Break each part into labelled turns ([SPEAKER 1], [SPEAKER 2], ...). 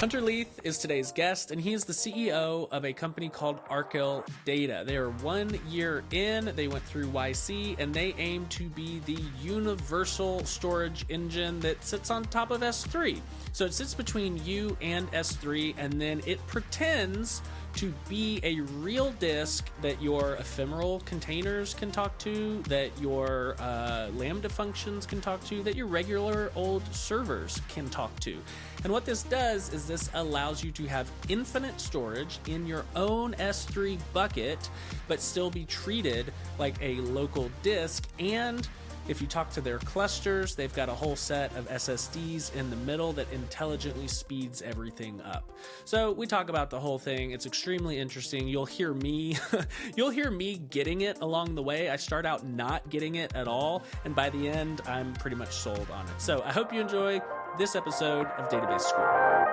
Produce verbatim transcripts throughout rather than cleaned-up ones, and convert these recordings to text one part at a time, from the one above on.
[SPEAKER 1] Hunter Leith is today's guest, and he is the C E O of a company called Arkel Data. They are one year in, they went through Y C, and they aim to be the universal storage engine that sits on top of S three. So it sits between you and S three, and then it pretends to be a real disk that your ephemeral containers can talk to, that your uh, Lambda functions can talk to, that your regular old servers can talk to. And what this does is this allows you to have infinite storage in your own S three bucket, but still be treated like a local disk. And if you talk to their clusters, they've got a whole set of S S Ds in the middle that intelligently speeds everything up. So we talk about the whole thing. It's extremely interesting. You'll hear me, you'll hear me getting it along the way. I start out not getting it at all, and by the end, I'm pretty much sold on it. So I hope you enjoy this episode of Database School.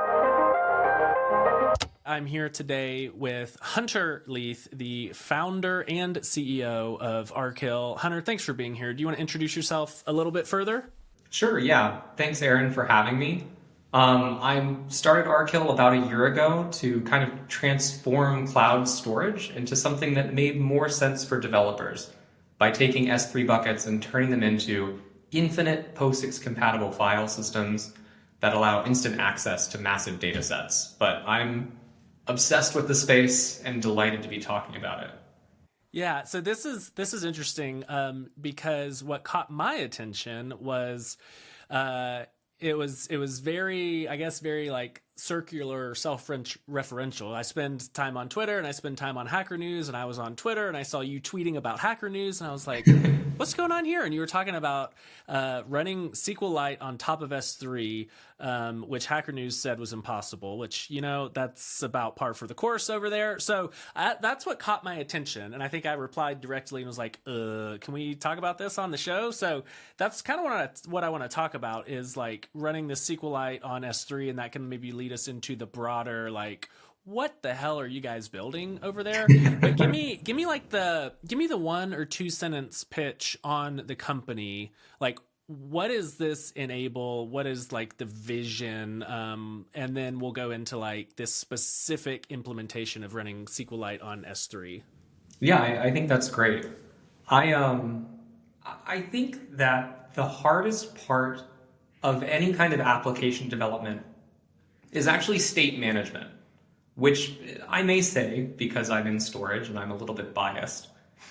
[SPEAKER 1] I'm here today with Hunter Leith, the founder and C E O of Arkel. Hunter, thanks for being here. Do you want to introduce yourself a little bit further?
[SPEAKER 2] Sure, yeah. Thanks, Aaron, for having me. Um, I started Arkel about a year ago to kind of transform cloud storage into something that made more sense for developers by taking S three buckets and turning them into infinite POSIX compatible file systems that allow instant access to massive data sets. But I'm obsessed with the space and delighted to be talking about it.
[SPEAKER 1] Yeah, so this is this is interesting um, because what caught my attention was uh, it was it was very, I guess, very like circular, self-referential. I spend time on Twitter and I spend time on Hacker News, and I was on Twitter and I saw you tweeting about Hacker News, and I was like, what's going on here? And you were talking about uh, running SQLite on top of S three, um, which Hacker News said was impossible, which, you know, that's about par for the course over there. So I, that's what caught my attention. And I think I replied directly and was like, uh, can we talk about this on the show? So that's kind of what I, what I want to talk about is like running the SQLite on S three, and that can maybe lead us into the broader, like, what the hell are you guys building over there? But give me, give me like the, give me the one or two sentence pitch on the company. Like, what does this enable? What is like the vision? Um, and then we'll go into like this specific implementation of running SQLite on S three.
[SPEAKER 2] Yeah, I, I think that's great. I, um, I think that the hardest part of any kind of application development is actually state management, which I may say because I'm in storage and I'm a little bit biased.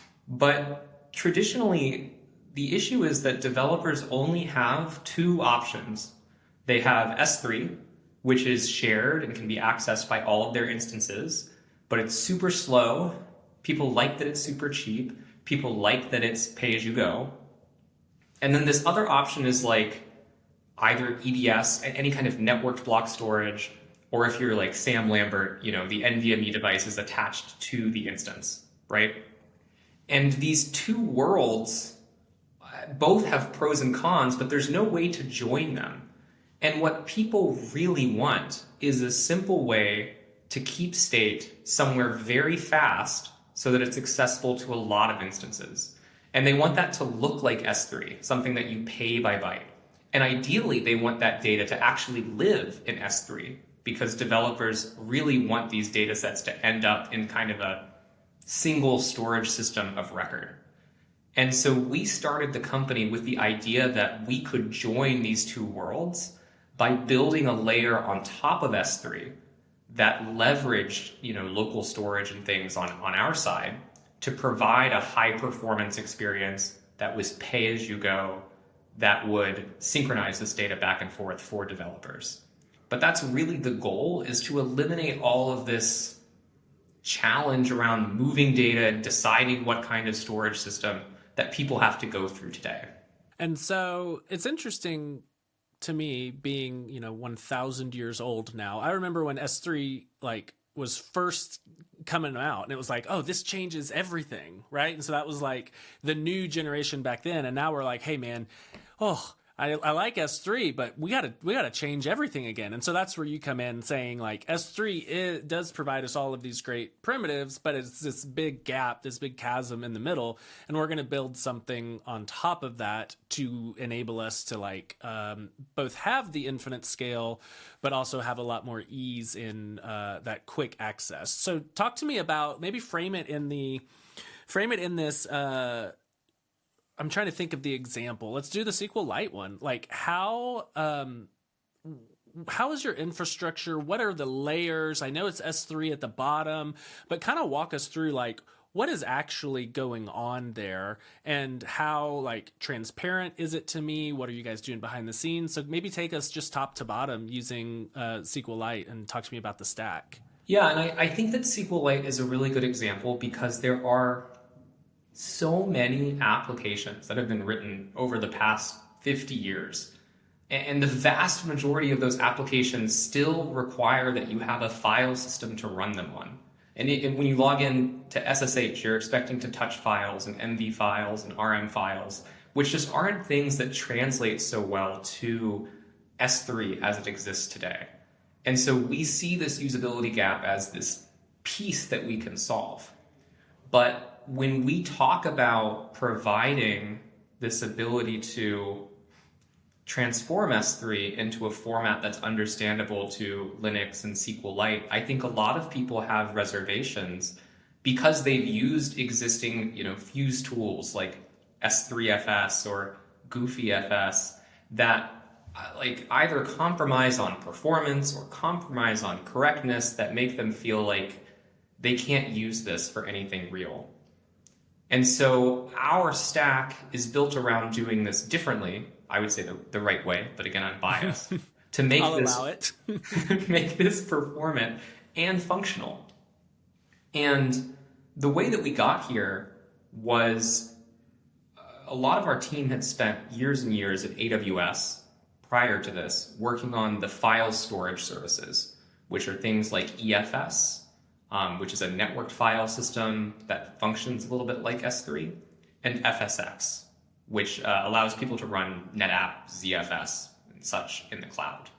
[SPEAKER 2] But traditionally, the issue is that developers only have two options. They have S three, which is shared and can be accessed by all of their instances, but it's super slow. People like that it's super cheap. People like that it's pay-as-you-go. And then this other option is like either E B S, any kind of networked block storage, or if you're like Sam Lambert, you know, the NVMe device is attached to the instance, right? And these two worlds both have pros and cons, but there's no way to join them. And what people really want is a simple way to keep state somewhere very fast so that it's accessible to a lot of instances. And they want that to look like S three, something that you pay by byte. And ideally, they want that data to actually live in S three, because developers really want these data sets to end up in kind of a single storage system of record. And so we started the company with the idea that we could join these two worlds by building a layer on top of S three that leveraged, you know, local storage and things on, on our side to provide a high performance experience that was pay as you go, that would synchronize this data back and forth for developers. But that's really the goal, is to eliminate all of this challenge around moving data and deciding what kind of storage system that people have to go through today.
[SPEAKER 1] And so it's interesting to me, being, you know, one thousand years old now. I remember when S three like was first coming out, and it was like, oh, this changes everything, right? And so that was like the new generation back then. And now we're like, hey man, oh, I, I like S three, but we gotta we gotta change everything again. And so that's where you come in saying like S three it does provide us all of these great primitives, but it's this big gap, this big chasm in the middle, and we're gonna build something on top of that to enable us to like um, both have the infinite scale, but also have a lot more ease in uh, that quick access. So talk to me about maybe frame it in the frame it in this. Uh, I'm trying to think of the example. Let's do the SQLite one. Like how um, how is your infrastructure? What are the layers? I know it's S three at the bottom, but kind of walk us through like what is actually going on there and how like transparent is it to me? What are you guys doing behind the scenes? So maybe take us just top to bottom using uh, SQLite and talk to me about the stack.
[SPEAKER 2] Yeah, and I, I think that SQLite is a really good example because there are so many applications that have been written over the past fifty years. And the vast majority of those applications still require that you have a file system to run them on. And it, when you log in to S S H, you're expecting to touch files and M V files and R M files, which just aren't things that translate so well to S three as it exists today. And so we see this usability gap as this piece that we can solve. But when we talk about providing this ability to transform S three into a format that's understandable to Linux and SQLite, I think a lot of people have reservations because they've used existing, you know, Fuse tools like S three F S or Goofy F S that uh, like either compromise on performance or compromise on correctness that make them feel like they can't use this for anything real. And so our stack is built around doing this differently. I would say the, the right way, but again, I'm biased. To make
[SPEAKER 1] I'll
[SPEAKER 2] this
[SPEAKER 1] allow it.
[SPEAKER 2] make this performant and functional. And the way that we got here was a lot of our team had spent years and years at A W S prior to this working on the file storage services, which are things like E F S, Um, which is a networked file system that functions a little bit like S three, and F S X, which uh, allows people to run NetApp, Z F S, and such in the cloud.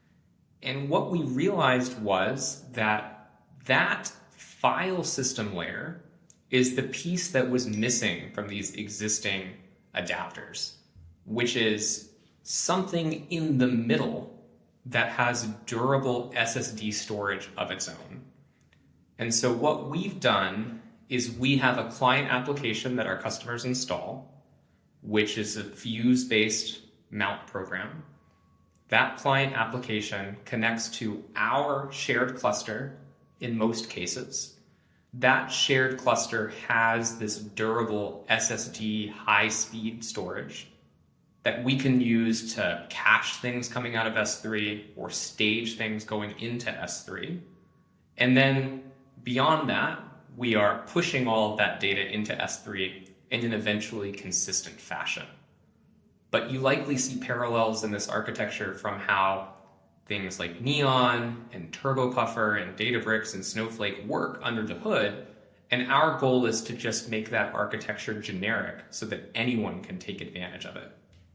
[SPEAKER 2] And what we realized was that that file system layer is the piece that was missing from these existing adapters, which is something in the middle that has durable S S D storage of its own. And so what we've done is we have a client application that our customers install, which is a Fuse-based mount program. That client application connects to our shared cluster in most cases. That shared cluster has this durable S S D high-speed storage that we can use to cache things coming out of S three or stage things going into S three. And then beyond that, we are pushing all of that data into S three in an eventually consistent fashion. But you likely see parallels in this architecture from how things like Neon and TurboPuffer and Databricks and Snowflake work under the hood. And our goal is to just make that architecture generic so that anyone can take advantage of it.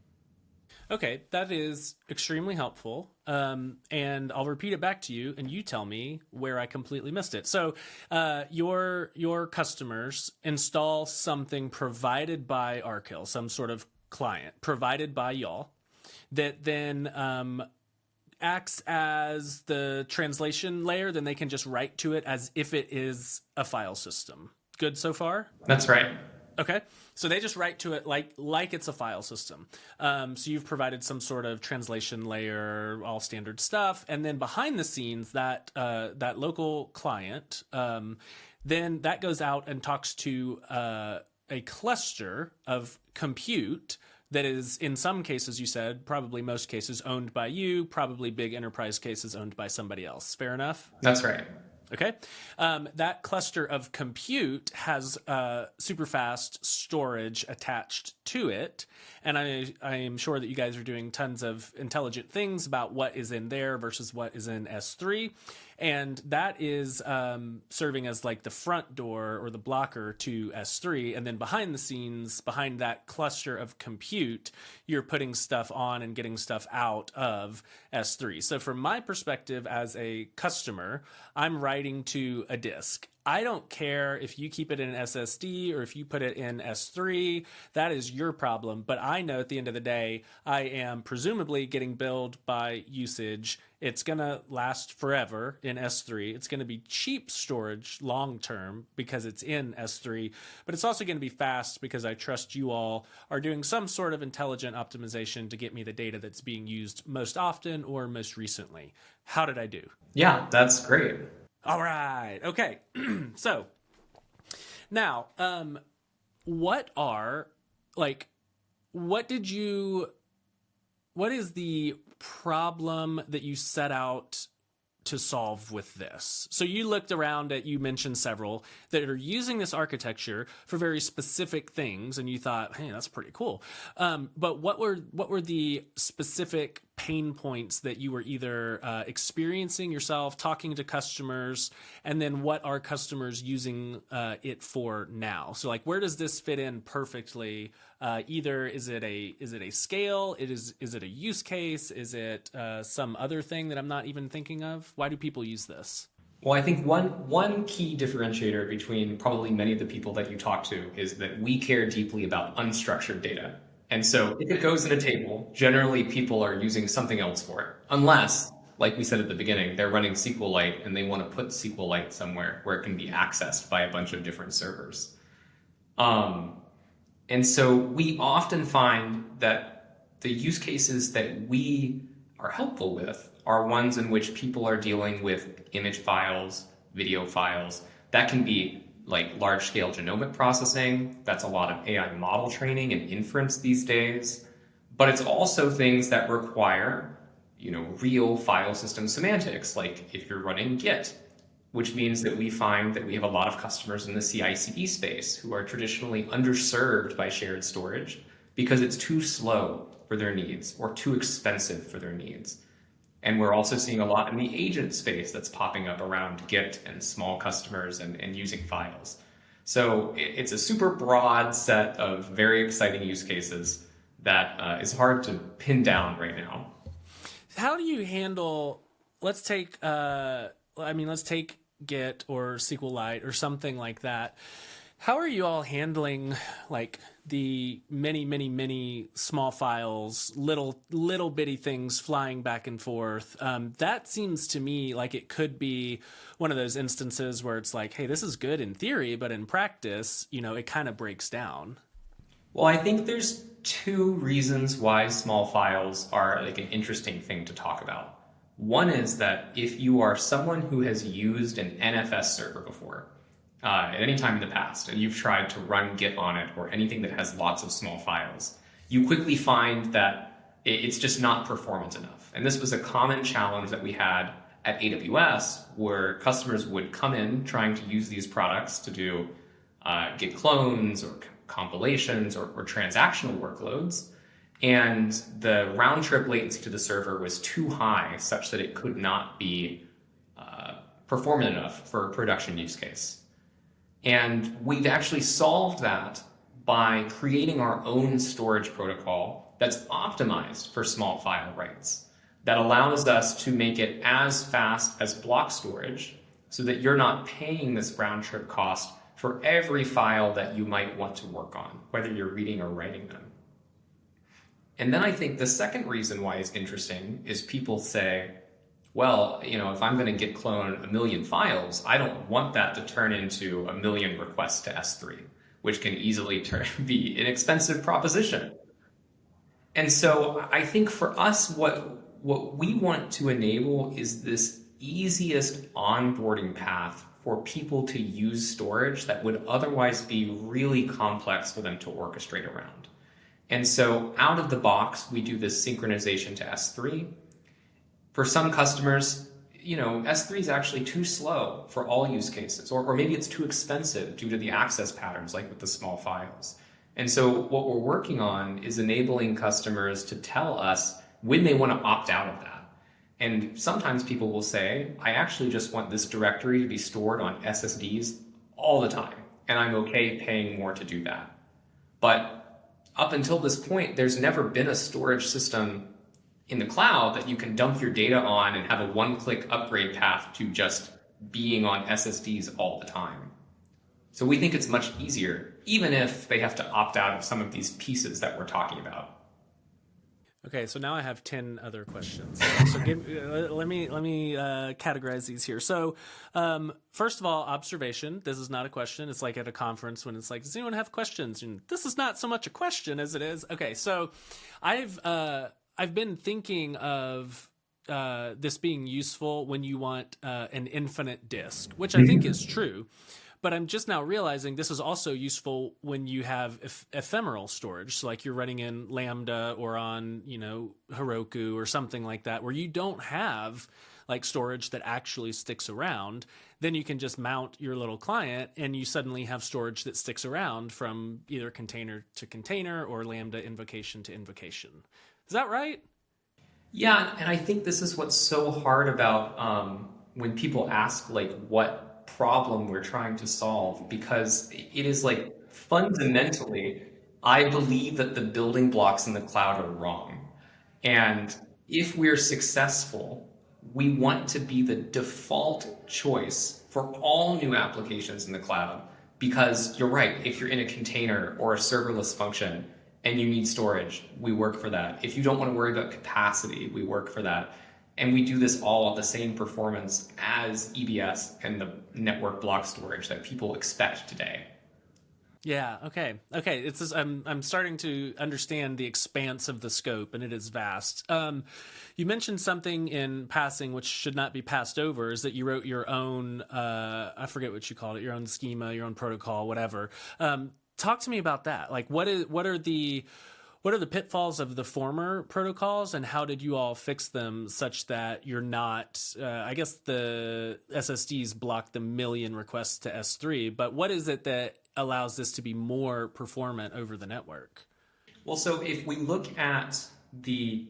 [SPEAKER 1] Okay, that is extremely helpful. Um, and I'll repeat it back to you, and you tell me where I completely missed it. So uh, your your customers install something provided by Arkhill, some sort of client provided by y'all, that then um, acts as the translation layer. Then they can just write to it as if it is a file system. Good so far?
[SPEAKER 2] That's right.
[SPEAKER 1] Okay, so they just write to it like like it's a file system. Um, so you've provided some sort of translation layer, all standard stuff, and then behind the scenes, that uh, that local client, um, then that goes out and talks to uh, a cluster of compute that is, in some cases, you said, probably most cases owned by you, probably big enterprise cases owned by somebody else. Fair enough?
[SPEAKER 2] That's right.
[SPEAKER 1] Okay. Um, that cluster of compute has uh, super fast storage attached to it. And I, I am sure that you guys are doing tons of intelligent things about what is in there versus what is in S three. And that is um, serving as like the front door or the blocker to S three. And then behind the scenes, behind that cluster of compute, you're putting stuff on and getting stuff out of S three. So from my perspective as a customer, I'm writing to a disk. I don't care if you keep it in an S S D or if you put it in S three. That is your problem. But I know at the end of the day, I am presumably getting billed by usage. It's going to last forever in S three. It's going to be cheap storage long term because it's in S three. But it's also going to be fast because I trust you all are doing some sort of intelligent optimization to get me the data that's being used most often or most recently. How did I do?
[SPEAKER 2] Yeah, that's great.
[SPEAKER 1] All right. Okay. So now, um, what are like, what did you, what is the problem that you set out to solve with this? So you looked around at, you mentioned several that are using this architecture for very specific things, and you thought, hey, that's pretty cool. Um, but what were what were the specific pain points that you were either uh, experiencing yourself, talking to customers, and then what are customers using uh, it for now? So like, where does this fit in perfectly? Uh, either is it a is it a scale? It is is it a use case? Is it uh, some other thing that I'm not even thinking of? Why do people use this?
[SPEAKER 2] Well, I think one one key differentiator between probably many of the people that you talk to is that we care deeply about unstructured data. And so if it goes in a table, generally people are using something else for it. Unless, like we said at the beginning, they're running SQLite and they want to put SQLite somewhere where it can be accessed by a bunch of different servers. Um, and so we often find that the use cases that we are helpful with are ones in which people are dealing with image files, video files. That can be like large-scale genomic processing. That's a lot of A I model training and inference these days. But it's also things that require, you know, real file system semantics, like if you're running Git, which means that we find that we have a lot of customers in the C I C D space who are traditionally underserved by shared storage because it's too slow for their needs or too expensive for their needs. And we're also seeing a lot in the agent space that's popping up around Git and small customers and, and using files. So it's a super broad set of very exciting use cases that uh, is hard to pin down right now.
[SPEAKER 1] How do you handle, let's take, uh, I mean, let's take Git or SQLite or something like that. How are you all handling like the many, many, many small files, little, little bitty things flying back and forth? Um, that seems to me like it could be one of those instances where it's like, hey, this is good in theory, but in practice, you know, it kind of breaks down.
[SPEAKER 2] Well, I think there's two reasons why small files are like an interesting thing to talk about. One is that if you are someone who has used an N F S server before, Uh, at any time in the past, and you've tried to run Git on it or anything that has lots of small files, you quickly find that it's just not performant enough. And this was a common challenge that we had at A W S, where customers would come in trying to use these products to do uh, Git clones or compilations or, or transactional workloads. And the round trip latency to the server was too high such that it could not be uh, performant enough for a production use case. And we've actually solved that by creating our own storage protocol that's optimized for small file writes, that allows us to make it as fast as block storage so that you're not paying this round trip cost for every file that you might want to work on, whether you're reading or writing them. And then I think the second reason why it's interesting is people say, well, you know, if I'm going to Git clone a million files, I don't want that to turn into a million requests to S three, which can easily turn, be an expensive proposition. And so I think for us, what, what we want to enable is this easiest onboarding path for people to use storage that would otherwise be really complex for them to orchestrate around. And so out of the box, we do this synchronization to S three. For some customers, you know, S three is actually too slow for all use cases, or, or maybe it's too expensive due to the access patterns, like with the small files. And so what we're working on is enabling customers to tell us when they want to opt out of that. And sometimes people will say, I actually just want this directory to be stored on S S Ds all the time, and I'm okay paying more to do that. But up until this point, there's never been a storage system in the cloud that you can dump your data on and have a one-click upgrade path to just being on S S Ds all the time. So we think it's much easier, even if they have to opt out of some of these pieces that we're talking about.
[SPEAKER 1] Okay, so now I have ten other questions. So give, uh, let me let me uh, categorize these here. So um, first of all, observation. This is not a question. It's like at a conference when it's like, does anyone have questions? And this is not so much a question as it is. Okay, so I've uh, I've been thinking of uh, this being useful when you want uh, an infinite disk, which I think is true. But I'm just now realizing this is also useful when you have eph- ephemeral storage. So like you're running in Lambda or on, you know, Heroku or something like that, where you don't have like storage that actually sticks around. Then you can just mount your little client and you suddenly have storage that sticks around from either container to container or Lambda invocation to invocation. Is that right?
[SPEAKER 2] Yeah, and I think this is what's so hard about um, when people ask like what problem we're trying to solve, because it is like fundamentally, I believe that the building blocks in the cloud are wrong. And if we're successful, we want to be the default choice for all new applications in the cloud. Because you're right, if you're in a container or a serverless function and you need storage, we work for that. If you don't want to worry about capacity, we work for that. And we do this all at the same performance as E B S and the network block storage that people expect today.
[SPEAKER 1] Yeah. Okay. Okay. It's just, I'm I'm starting to understand the expanse of the scope, and it is vast. Um, you mentioned something in passing which should not be passed over, is that you wrote your own. Uh, I forget what you called it. Your own schema, your own protocol, whatever. Um, talk to me about that. Like, what is what are the What are the pitfalls of the former protocols, and how did you all fix them such that you're not, uh, I guess the S S Ds block the million requests to S three, but what is it that allows this to be more performant over the network?
[SPEAKER 2] Well, so if we look at the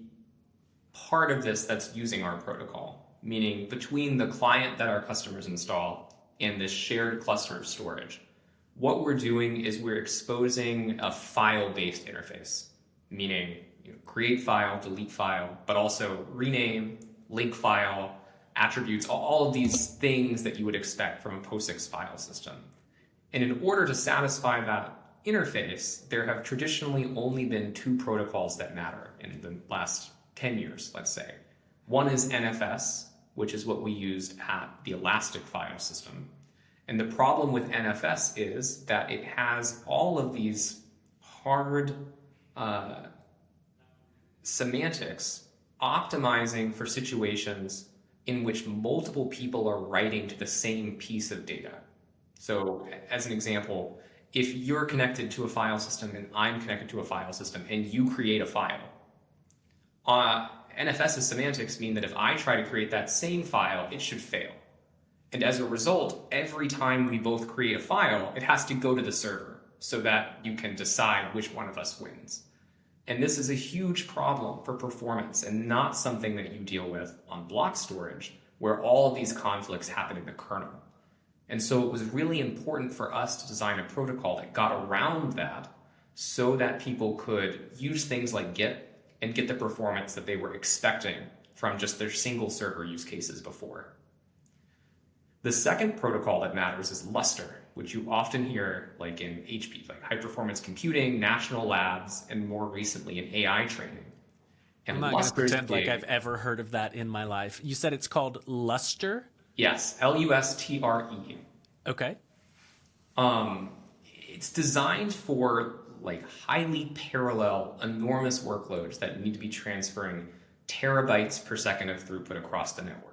[SPEAKER 2] part of this that's using our protocol, meaning between the client that our customers install and this shared cluster of storage, what we're doing is we're exposing a file-based interface. Meaning, you know, create file, delete file, but also rename, link file, attributes, all of these things that you would expect from a POSIX file system. And in order to satisfy that interface, there have traditionally only been two protocols that matter in the last ten years, let's say. One is N F S, which is what we used at the Elastic file system. And the problem with N F S is that it has all of these hard Uh, semantics optimizing for situations in which multiple people are writing to the same piece of data. So as an example, if you're connected to a file system and I'm connected to a file system and you create a file, uh, NFS's semantics mean that if I try to create that same file, it should fail. And as a result, every time we both create a file, it has to go to the server so that you can decide which one of us wins. And this is a huge problem for performance and not something that you deal with on block storage, where all of these conflicts happen in the kernel. And so it was really important for us to design a protocol that got around that so that people could use things like Git and get the performance that they were expecting from just their single server use cases before. The second protocol that matters is Lustre, which you often hear like in H P, like high performance computing, national labs, and more recently in A I training. And
[SPEAKER 1] I'm not going to pretend like I've ever heard of that in my life. You said it's called Lustre?
[SPEAKER 2] Yes, L U S T R E.
[SPEAKER 1] Okay.
[SPEAKER 2] Um, it's designed for like highly parallel, enormous workloads that need to be transferring terabytes per second of throughput across the network.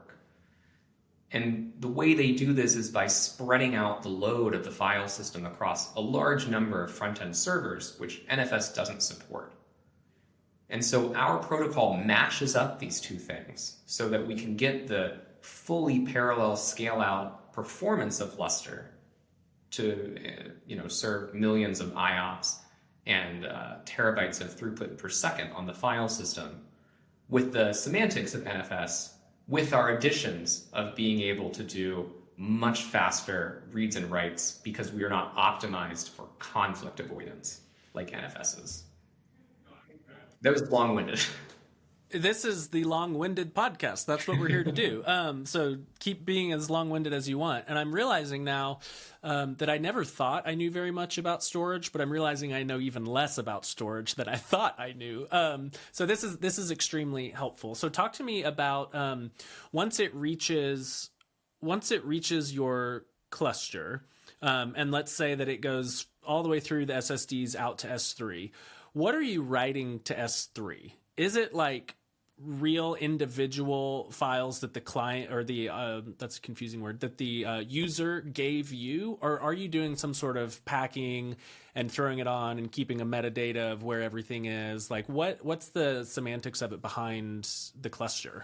[SPEAKER 2] And the way they do this is by spreading out the load of the file system across a large number of front-end servers, which N F S doesn't support. And so our protocol mashes up these two things so that we can get the fully parallel scale out performance of Lustre to uh, you know serve millions of I O P S and uh, terabytes of throughput per second on the file system with the semantics of N F S, with our additions of being able to do much faster reads and writes because we are not optimized for conflict avoidance like N F S is. That was long-winded.
[SPEAKER 1] This is the long-winded podcast. That's what we're here to do. Um, so keep being as long-winded as you want. And I'm realizing now um, that I never thought I knew very much about storage, but I'm realizing I know even less about storage than I thought I knew. Um, so this is this is extremely helpful. So talk to me about um, once it reaches once it reaches your cluster, um, and let's say that it goes all the way through the S S Ds out to S three. What are you writing to S three? Is it like real individual files that the client or the, uh, that's a confusing word, that the uh, user gave you? Or are you doing some sort of packing and throwing it on and keeping a metadata of where everything is? Like what, what's the semantics of it behind the cluster?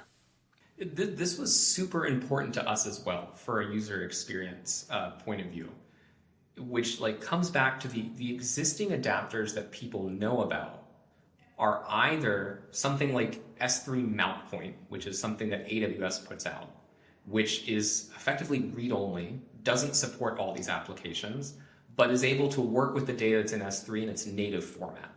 [SPEAKER 2] This was super important to us as well for a user experience uh, point of view, which like comes back to the, the existing adapters that people know about are either something like S three Mount Point, which is something that A W S puts out, which is effectively read-only, doesn't support all these applications, but is able to work with the data that's in S three in its native format.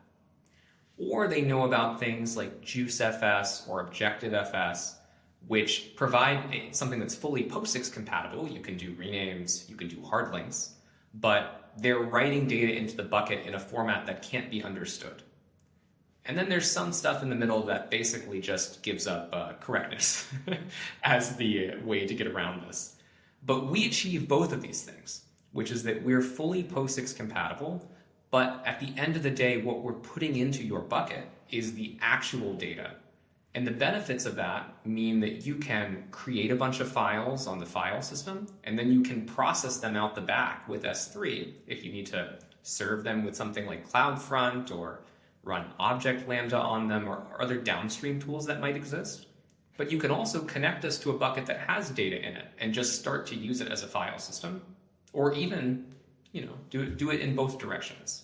[SPEAKER 2] Or they know about things like JuiceFS or ObjectiveFS, which provide something that's fully POSIX compatible. You can do renames, you can do hard links, but they're writing data into the bucket in a format that can't be understood. And then there's some stuff in the middle that basically just gives up uh, correctness as the way to get around this. But we achieve both of these things, which is that we're fully POSIX compatible, but at the end of the day, what we're putting into your bucket is the actual data. And the benefits of that mean that you can create a bunch of files on the file system, and then you can process them out the back with S three if you need to serve them with something like CloudFront or run Object Lambda on them or other downstream tools that might exist. But you can also connect us to a bucket that has data in it and just start to use it as a file system, or even, you know, do it, do it in both directions.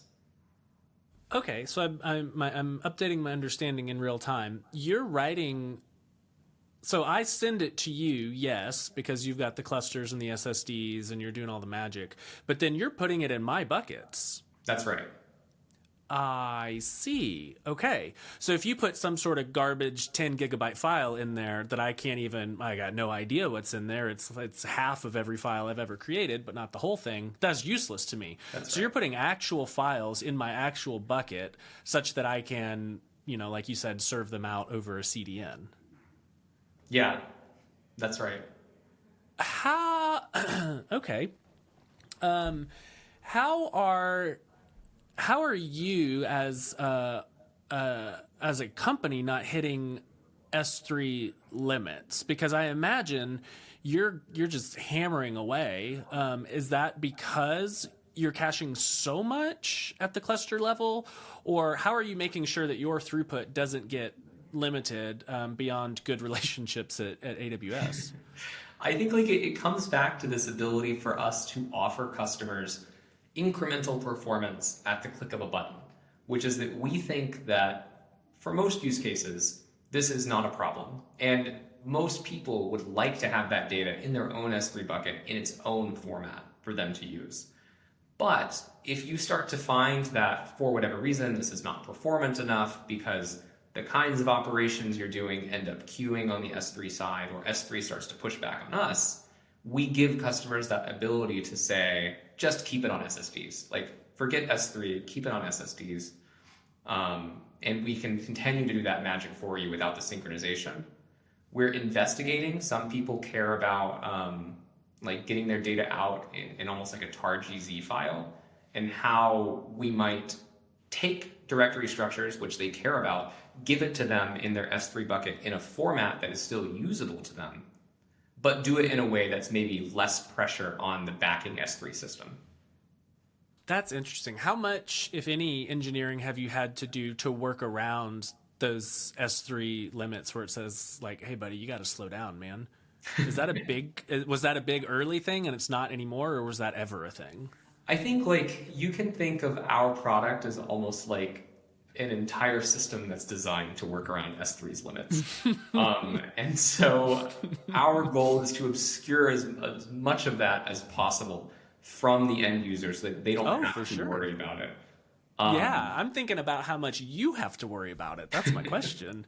[SPEAKER 1] Okay, so I'm, I'm, my, I'm updating my understanding in real time. You're writing, so I send it to you, yes, because you've got the clusters and the S S Ds and you're doing all the magic, but then you're putting it in my buckets.
[SPEAKER 2] That's right.
[SPEAKER 1] I see. Okay. So if you put some sort of garbage ten gigabyte file in there that I can't even, I got no idea what's in there. It's it's half of every file I've ever created, but not the whole thing. That's useless to me. That's so right. You're putting actual files in my actual bucket such that I can, you know, like you said, serve them out over a C D N.
[SPEAKER 2] Yeah, that's right.
[SPEAKER 1] How, okay. Um, how are... How are you as uh, uh, as a company not hitting S three limits? Because I imagine you're you're just hammering away. Um, is that because you're caching so much at the cluster level, or how are you making sure that your throughput doesn't get limited um, beyond good relationships at, at A W S?
[SPEAKER 2] I think like it, it comes back to this ability for us to offer customers incremental performance at the click of a button, which is that we think that for most use cases, this is not a problem. And most people would like to have that data in their own S three bucket in its own format for them to use. But if you start to find that for whatever reason, this is not performant enough because the kinds of operations you're doing end up queuing on the S three side, or S three starts to push back on us, we give customers that ability to say, just keep it on S S Ds. Like, forget S three, keep it on S S Ds. Um, and we can continue to do that magic for you without the synchronization. We're investigating. Some people care about um, like getting their data out in, in almost like a tar G Z file, and how we might take directory structures, which they care about, give it to them in their S three bucket in a format that is still usable to them, but do it in a way that's maybe less pressure on the backing S three system.
[SPEAKER 1] That's interesting. How much, if any, engineering have you had to do to work around those S three limits where it says, like, hey, buddy, you got to slow down, man? Is that a big, was that a big early thing and it's not anymore, or was that ever a thing?
[SPEAKER 2] I think like you can think of our product as almost like an entire system that's designed to work around S three's limits. um, and so our goal is to obscure as, as much of that as possible from the end user so that they don't
[SPEAKER 1] Oh,
[SPEAKER 2] have
[SPEAKER 1] for
[SPEAKER 2] to
[SPEAKER 1] sure.
[SPEAKER 2] worry about it.
[SPEAKER 1] Yeah, I'm thinking about how much you have to worry about it. That's my question.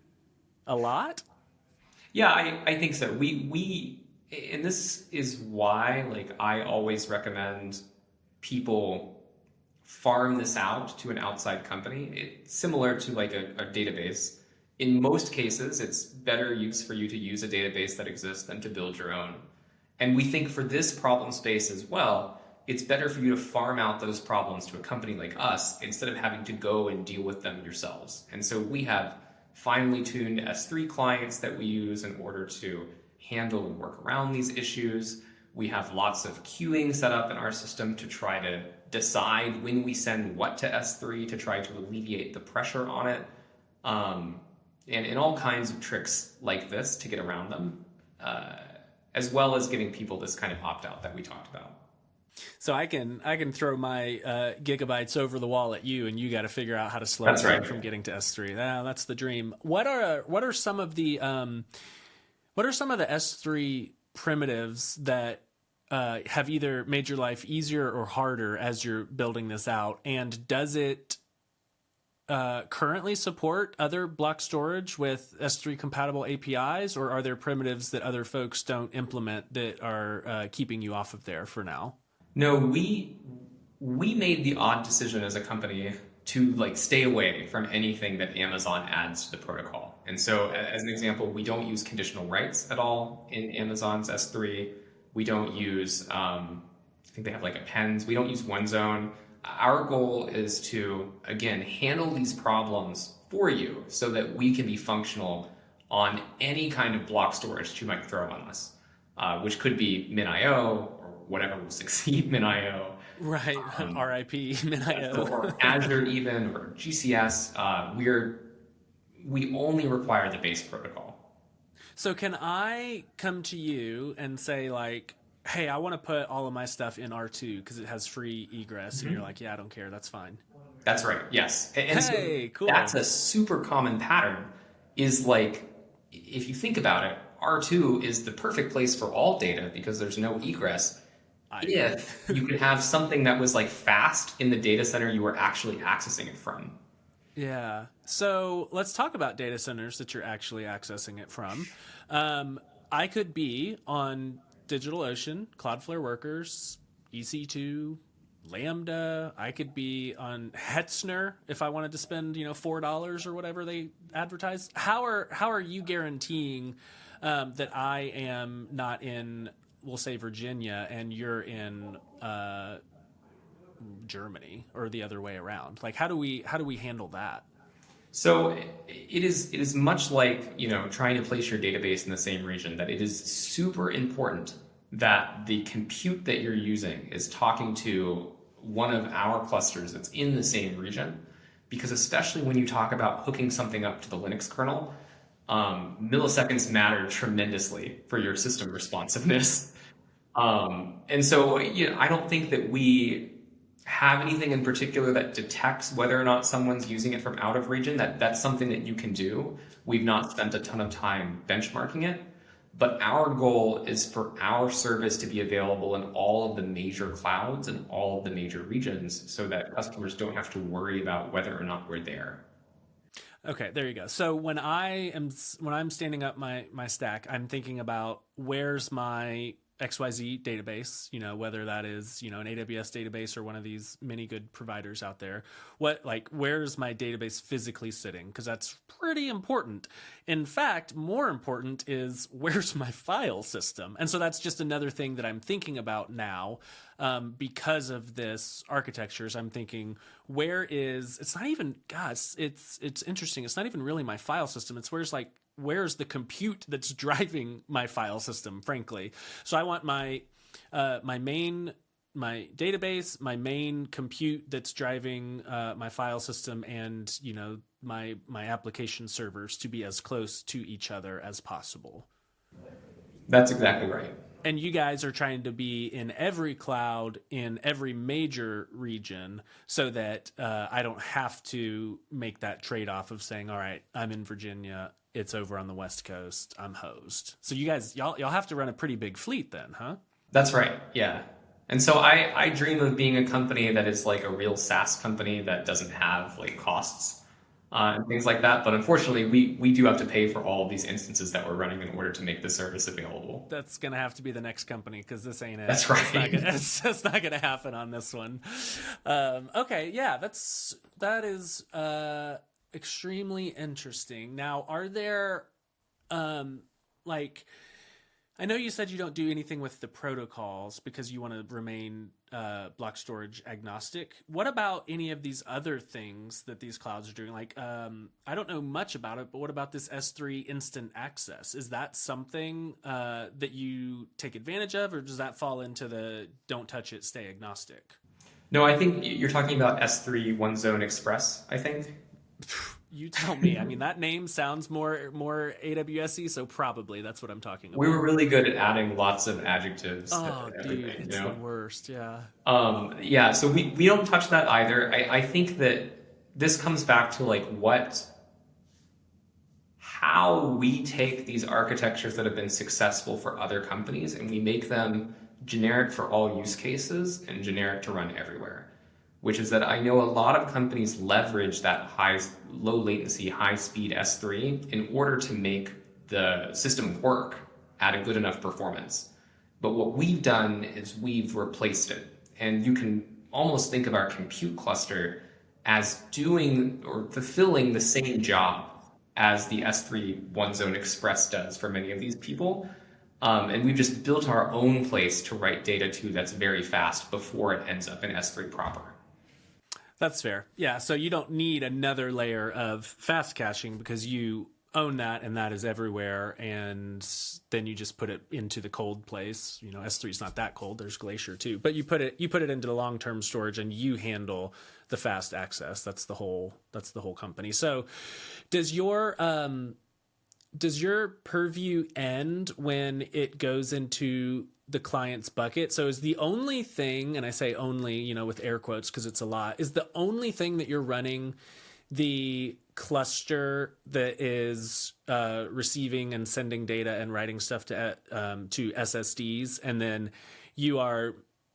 [SPEAKER 1] A lot?
[SPEAKER 2] Yeah, I, I think so. We we and this is why like I always recommend people farm this out to an outside company. It's similar to like a, a database. In most cases, it's better use for you to use a database that exists than to build your own. And we think for this problem space as well, it's better for you to farm out those problems to a company like us instead of having to go and deal with them yourselves. And so we have finely tuned S three clients that we use in order to handle and work around these issues. We have lots of queuing set up in our system to try to decide when we send what to S three to try to alleviate the pressure on it. Um, and, and all kinds of tricks like this to get around them, uh, as well as giving people this kind of opt-out that we talked about.
[SPEAKER 1] So I can I can throw my uh, gigabytes over the wall at you, and you got to figure out how to slow
[SPEAKER 2] That's
[SPEAKER 1] it down
[SPEAKER 2] right.
[SPEAKER 1] from getting to S three. Ah, that's the dream. What are what are some of the um, what are some of the S three primitives that uh, have either made your life easier or harder as you're building this out? And does it uh, currently support other block storage with S three compatible A P Is, or are there primitives that other folks don't implement that are uh, keeping you off of there for now?
[SPEAKER 2] No, we we made the odd decision as a company to like stay away from anything that Amazon adds to the protocol. And so as an example, we don't use conditional writes at all in Amazon's S three. We don't use, um, I think they have like appends. We don't use OneZone. Our goal is to, again, handle these problems for you so that we can be functional on any kind of block storage that you might throw on us, uh, which could be MinIO, whatever will succeed MinIO.
[SPEAKER 1] Right, um, R I P MinIO.
[SPEAKER 2] Or Azure even, or G C S. Uh, we're, we only require the base protocol.
[SPEAKER 1] So can I come to you and say like, hey, I want to put all of my stuff in R two because it has free egress, mm-hmm. and you're like, yeah, I don't care, that's fine.
[SPEAKER 2] That's right, yes. And, and
[SPEAKER 1] hey,
[SPEAKER 2] so
[SPEAKER 1] cool.
[SPEAKER 2] That's a super common pattern, is like, if you think about it, R two is the perfect place for all data because there's no egress. If you could have something that was like fast in the data center you were actually accessing it from.
[SPEAKER 1] Yeah. So let's talk about data centers that you're actually accessing it from. Um, I could be on DigitalOcean, Cloudflare Workers, E C two, Lambda. I could be on Hetzner if I wanted to spend, you know, four dollars or whatever they advertise. How are how are you guaranteeing um, that I am not in, we'll say Virginia, and you're in uh, Germany, or the other way around? Like, how do we how do we handle that?
[SPEAKER 2] So it is it is much like, you know, trying to place your database in the same region, that it is super important that the compute that you're using is talking to one of our clusters that's in the same region, because especially when you talk about hooking something up to the Linux kernel, um, milliseconds matter tremendously for your system responsiveness. Um, and so, you know, I don't think that we have anything in particular that detects whether or not someone's using it from out of region. That that's something that you can do. We've not spent a ton of time benchmarking it, but our goal is for our service to be available in all of the major clouds and all of the major regions so that customers don't have to worry about whether or not we're there.
[SPEAKER 1] Okay, there you go. So when I am when I'm standing up my my stack, I'm thinking about where's my X Y Z database, you know, whether that is, you know, an A W S database or one of these many good providers out there. What, like, where's my database physically sitting? Because that's pretty important. In fact, more important is where's my file system? And so that's just another thing that I'm thinking about now um, because of this architectures. I'm thinking, where is, it's not even, gosh, it's, it's interesting. It's not even really my file system. It's where's like, where's the compute that's driving my file system, frankly. So I want my uh, my main my database, my main compute that's driving uh, my file system, and you know my my application servers to be as close to each other as possible.
[SPEAKER 2] That's exactly right.
[SPEAKER 1] And you guys are trying to be in every cloud in every major region so that uh, I don't have to make that trade-off of saying, all right, I'm in Virginia, it's over on the West Coast, I'm hosed. So you guys, y'all, y'all have to run a pretty big fleet then, huh?
[SPEAKER 2] That's right, yeah. And so I, I dream of being a company that is like a real SaaS company that doesn't have like costs uh, and things like that. But unfortunately, we, we do have to pay for all of these instances that we're running in order to make the service available.
[SPEAKER 1] That's going to have to be the next company because this ain't it.
[SPEAKER 2] That's right.
[SPEAKER 1] It's not gonna, it's just not going to happen on this one. Um, okay, yeah, that's that is uh, extremely interesting. Now, are there um, like... I know you said you don't do anything with the protocols because you want to remain uh, block storage agnostic. What about any of these other things that these clouds are doing? Like, um, I don't know much about it, but what about this S three instant access? Is that something uh, that you take advantage of, or does that fall into the don't touch it, stay agnostic?
[SPEAKER 2] No, I think you're talking about S three One Zone Express, I think.
[SPEAKER 1] You tell me. I mean, that name sounds more more A W S-y, so probably that's what I'm talking about.
[SPEAKER 2] We were really good at adding lots of adjectives.
[SPEAKER 1] Oh, dude, it's you know? the worst, yeah.
[SPEAKER 2] Um, yeah, so we, we don't touch that either. I, I think that this comes back to like what, how we take these architectures that have been successful for other companies and we make them generic for all use cases and generic to run everywhere. Which is that I know a lot of companies leverage that high, low latency, high speed S three in order to make the system work at a good enough performance. But what we've done is we've replaced it. And you can almost think of our compute cluster as doing or fulfilling the same job as the S three One Zone Express does for many of these people. Um, and we've just built our own place to write data to that's very fast before it ends up in S three proper.
[SPEAKER 1] That's fair. Yeah, so you don't need another layer of fast caching because you own that and that is everywhere, and then you just put it into the cold place. You know, S three is not that cold. There's Glacier too. But you put it you put it into the long-term storage and you handle the fast access. That's the whole that's the whole company. So does your um does your purview end when it goes into the client's bucket? So is the only thing, and I say only, you know, with air quotes because it's a lot, is the only thing that you're running the cluster that is uh, receiving and sending data and writing stuff to um, to S S Ds, and then you are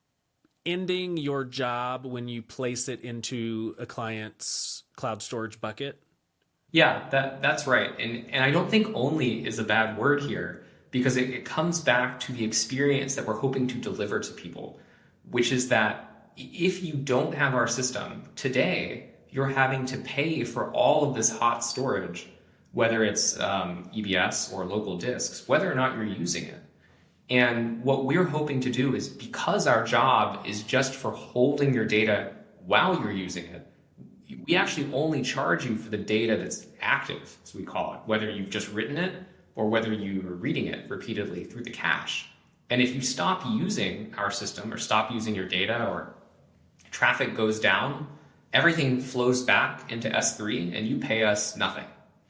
[SPEAKER 1] ending your job when you place it into a client's cloud storage bucket?
[SPEAKER 2] Yeah, that that's right. And and I don't think only is a bad word here, because it, it comes back to the experience that we're hoping to deliver to people, which is that if you don't have our system today, you're having to pay for all of this hot storage, whether it's um, E B S or local disks, whether or not you're using it. And what we're hoping to do is, because our job is just for holding your data while you're using it, we actually only charge you for the data that's active, as we call it, whether you've just written it or whether you're reading it repeatedly through the cache. And if you stop using our system or stop using your data or traffic goes down, everything flows back into S three and you pay us nothing.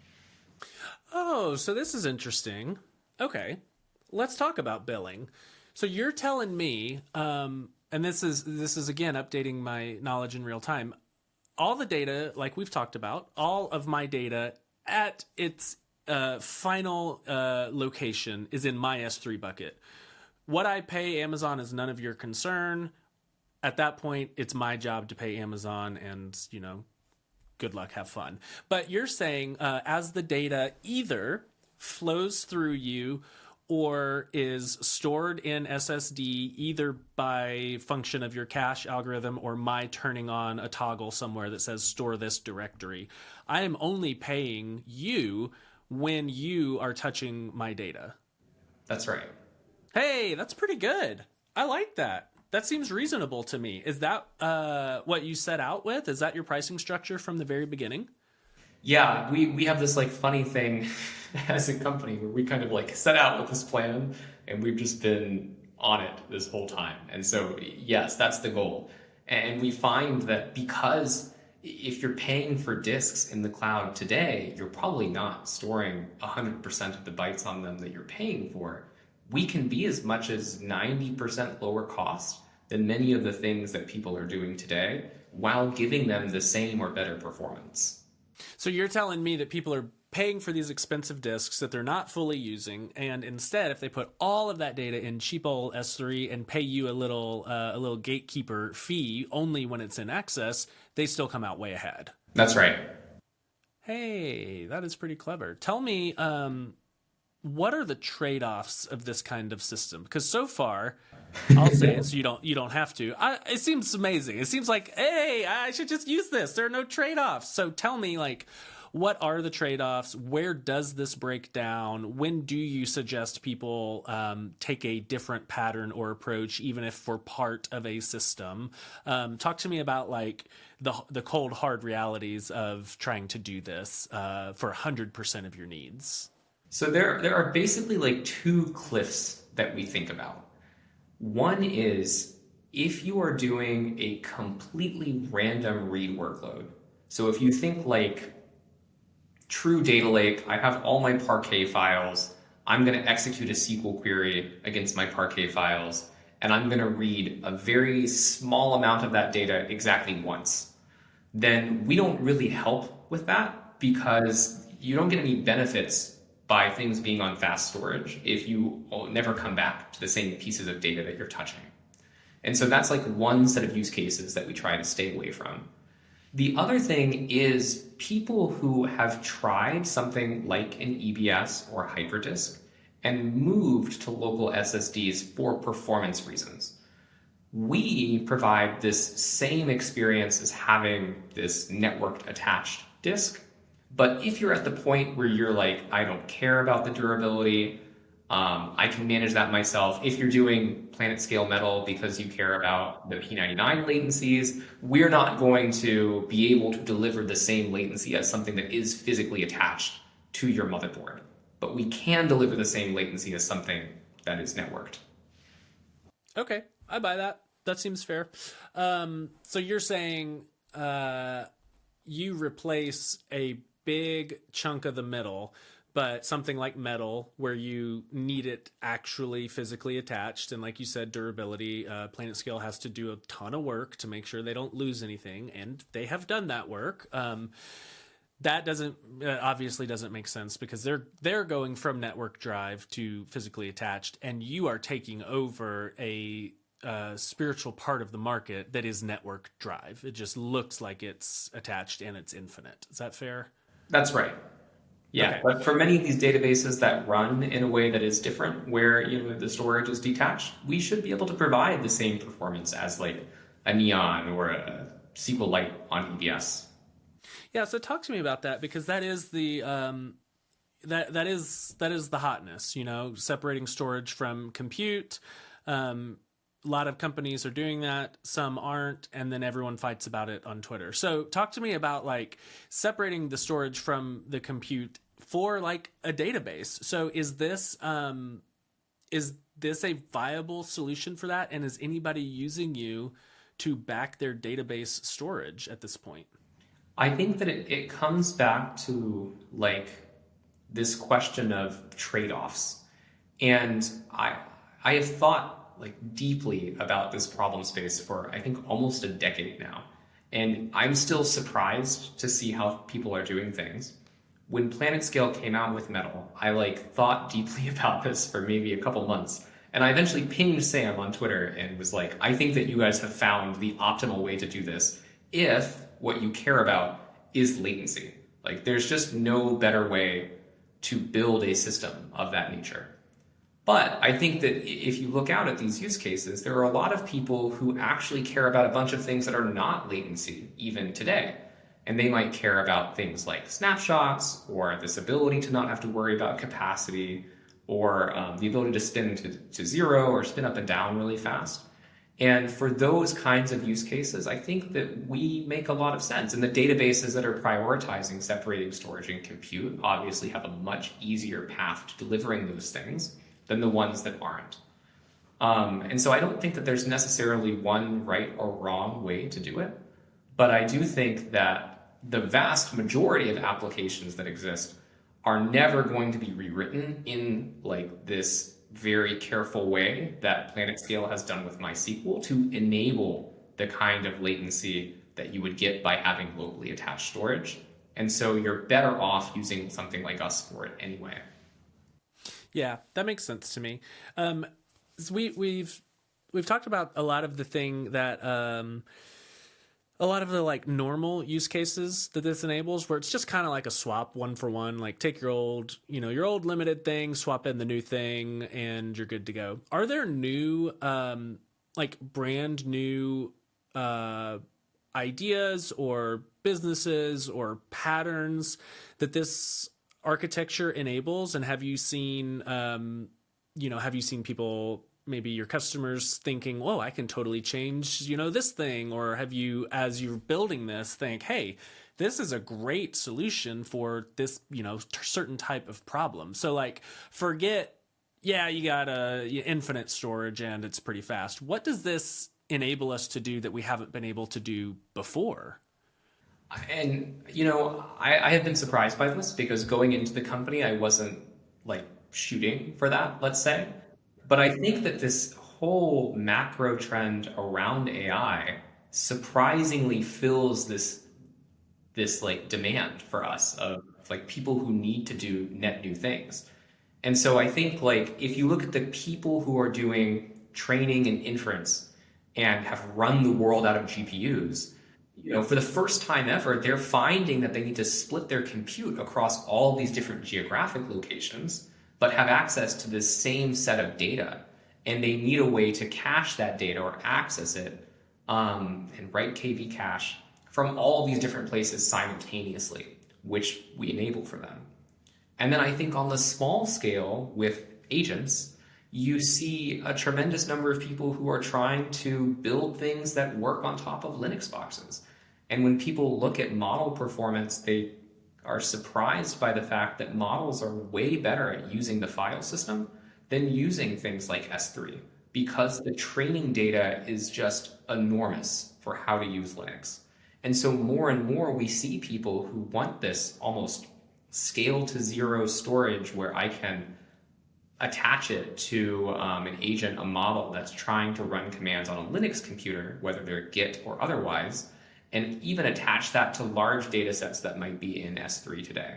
[SPEAKER 1] Oh, so this is interesting. Okay, let's talk about billing. So you're telling me, um, and this is this is again updating my knowledge in real time, all the data, like we've talked about, all of my data at its uh, final uh, location is in my S three bucket. What I pay Amazon is none of your concern. At that point, it's my job to pay Amazon, and, you know, good luck, have fun. But you're saying uh, as the data either flows through you or is stored in S S D, either by function of your cache algorithm or my turning on a toggle somewhere that says store this directory, I am only paying you when you are touching my data.
[SPEAKER 2] That's right.
[SPEAKER 1] Hey, that's pretty good. I like that. That seems reasonable to me. Is that uh, what you set out with? Is that your pricing structure from the very beginning?
[SPEAKER 2] Yeah, we, we have this like funny thing as a company where we kind of like set out with this plan and we've just been on it this whole time. And so, yes, that's the goal. And we find that because if you're paying for disks in the cloud today, you're probably not storing one hundred percent of the bytes on them that you're paying for. we can be as much as ninety percent lower cost than many of the things that people are doing today while giving them the same or better performance.
[SPEAKER 1] So you're telling me that people are paying for these expensive disks that they're not fully using, and instead, if they put all of that data in cheap old S three and pay you a little uh, a little gatekeeper fee only when it's in excess, they still come out way ahead.
[SPEAKER 2] That's right.
[SPEAKER 1] Hey, that is pretty clever. Tell me, um, what are the trade-offs of this kind of system? Because so far, I'll say it so you don't you don't have to. I, it seems amazing. It seems like, hey, I should just use this. There are no trade-offs. So tell me, like, what are the trade-offs? Where does this break down? When do you suggest people um, take a different pattern or approach, even if for part of a system? Um, talk to me about like the the cold hard realities of trying to do this uh, for one hundred percent of your needs.
[SPEAKER 2] So there there are basically like two cliffs that we think about. One is if you are doing a completely random read workload. So if you think like true data lake, I have all my Parquet files, I'm going to execute a S Q L query against my Parquet files, and I'm going to read a very small amount of that data exactly once. Then we don't really help with that because you don't get any benefits by things being on fast storage if you never come back to the same pieces of data that you're touching. And so that's like one set of use cases that we try to stay away from. The other thing is people who have tried something like an E B S or Hyperdisk and moved to local S S Ds for performance reasons. We provide this same experience as having this networked attached disk. But if you're at the point where you're like, I don't care about the durability, um, I can manage that myself. If you're doing planet-scale metal because you care about the P ninety-nine latencies, we're not going to be able to deliver the same latency as something that is physically attached to your motherboard. But we can deliver the same latency as something that is networked.
[SPEAKER 1] Okay, I buy that. That seems fair. Um, so you're saying uh, you replace a big chunk of the middle, but something like metal where you need it actually physically attached. And like you said, durability, uh, PlanetScale has to do a ton of work to make sure they don't lose anything. And they have done that work. Um, that doesn't uh, obviously doesn't make sense because they're they're going from network drive to physically attached, and you are taking over a uh, spiritual part of the market that is network drive. It just looks like it's attached and it's infinite. Is that fair?
[SPEAKER 2] That's right. Yeah, okay. But for many of these databases that run in a way that is different, where you know the storage is detached, we should be able to provide the same performance as like a Neon or a SQLite on E B S.
[SPEAKER 1] Yeah, so talk to me about that because that is the um, that that is that is the hotness. You know, separating storage from compute. Um, a lot of companies are doing that, some aren't, and then everyone fights about it on Twitter. So talk to me about like separating the storage from the compute for like a database. So is this um, is this a viable solution for that? And is anybody using you to back their database storage at this point?
[SPEAKER 2] I think that it, it comes back to like this question of trade-offs. And I I have thought like deeply about this problem space for I think almost a decade now. And I'm still surprised to see how people are doing things. When PlanetScale came out with Metal, I like thought deeply about this for maybe a couple months. And I eventually pinged Sam on Twitter and was like, I think that you guys have found the optimal way to do this if what you care about is latency. Like there's just no better way to build a system of that nature. But I think that if you look out at these use cases, there are a lot of people who actually care about a bunch of things that are not latency even today. And they might care about things like snapshots or this ability to not have to worry about capacity or um, the ability to spin to, to zero or spin up and down really fast. And for those kinds of use cases, I think that we make a lot of sense. And the databases that are prioritizing separating storage and compute obviously have a much easier path to delivering those things than the ones that aren't. Um, and so I don't think that there's necessarily one right or wrong way to do it. But I do think that the vast majority of applications that exist are never going to be rewritten in like this very careful way that PlanetScale has done with MySQL to enable the kind of latency that you would get by having locally attached storage. And so you're better off using something like us for it anyway.
[SPEAKER 1] Yeah, that makes sense to me. Um, so we, we've we've talked about a lot of the thing that um, a lot of the like normal use cases that this enables, where it's just kind of like a swap one for one. Like take your old, you know, your old limited thing, swap in the new thing, and you're good to go. Are there new, um, like brand new uh, ideas or businesses or patterns that this architecture enables? And have you seen, um, you know, have you seen people, maybe your customers thinking, whoa, I can totally change, you know, this thing? Or have you, as you're building this, think, hey, this is a great solution for this, you know, t- certain type of problem. So like, forget, yeah, you got a infinite storage and it's pretty fast. What does this enable us to do that we haven't been able to do before?
[SPEAKER 2] And, you know, I, I have been surprised by this because going into the company, I wasn't like shooting for that, let's say. But I think that this whole macro trend around A I surprisingly fills this, this like demand for us of like people who need to do net new things. And so I think like if you look at the people who are doing training and inference and have run the world out of G P Us, you know, for the first time ever, they're finding that they need to split their compute across all these different geographic locations, but have access to this same set of data. And they need a way to cache that data or access it um, and write K V cache from all these different places simultaneously, which we enable for them. And then I think on the small scale with agents, you see a tremendous number of people who are trying to build things that work on top of Linux boxes. And when people look at model performance, they are surprised by the fact that models are way better at using the file system than using things like S three, because the training data is just enormous for how to use Linux. And so more and more we see people who want this almost scale to zero storage where I can attach it to um, an agent, a model that's trying to run commands on a Linux computer, whether they're Git or otherwise, and even attach that to large data sets that might be in S three today.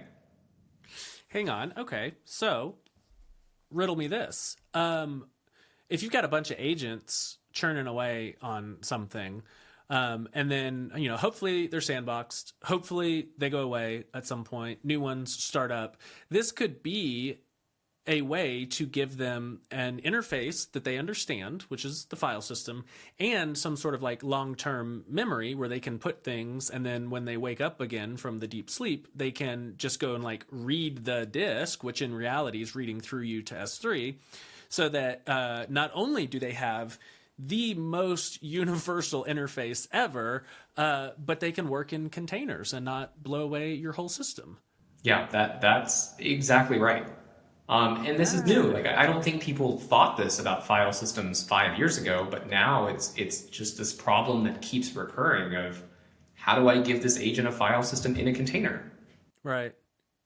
[SPEAKER 1] Hang on. Okay. So riddle me this. Um, if you've got a bunch of agents churning away on something, um, and then, you know, hopefully they're sandboxed, hopefully they go away at some point, new ones start up, this could be a way to give them an interface that they understand, which is the file system, and some sort of like long-term memory where they can put things, and then when they wake up again from the deep sleep, they can just go and like read the disk, which in reality is reading through you to S three, so that uh, not only do they have the most universal interface ever, uh, but they can work in containers and not blow away your whole system.
[SPEAKER 2] Yeah, that that's exactly right. Um, and this is new. Like I don't think people thought this about file systems five years ago, but now it's it's just this problem that keeps recurring of how do I give this agent a file system in a container?
[SPEAKER 1] Right.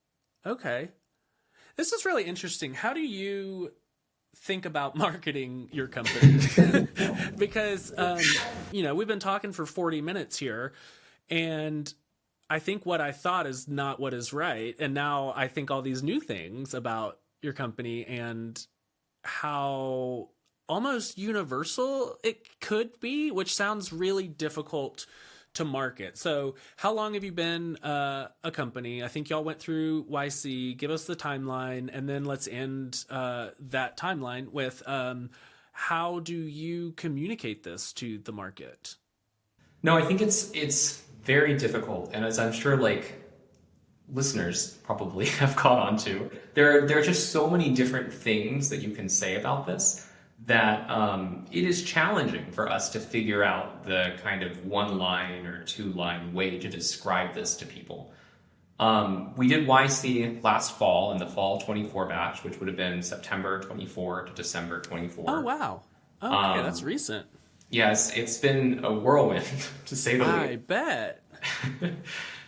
[SPEAKER 1] Okay. This is really interesting. How do you think about marketing your company? Because, um, you know, we've been talking for forty minutes here, and I think what I thought is not what is right. And now I think all these new things about your company and how almost universal it could be, which sounds really difficult to market. So how long have you been uh, a company? I think y'all went through Y C. Give us the timeline, and then let's end uh, that timeline with um, how do you communicate this to the market?
[SPEAKER 2] No, I think it's it's very difficult, and as I'm sure like listeners probably have caught on to, there there are just so many different things that you can say about this that um, it is challenging for us to figure out the kind of one line or two line way to describe this to people. Um, we did Y C last fall in the fall twenty-four batch, which would have been September twenty-four to December twenty-four.
[SPEAKER 1] Oh, wow. Okay, um, that's recent.
[SPEAKER 2] Yes, it's been a whirlwind to say the least.
[SPEAKER 1] I bet.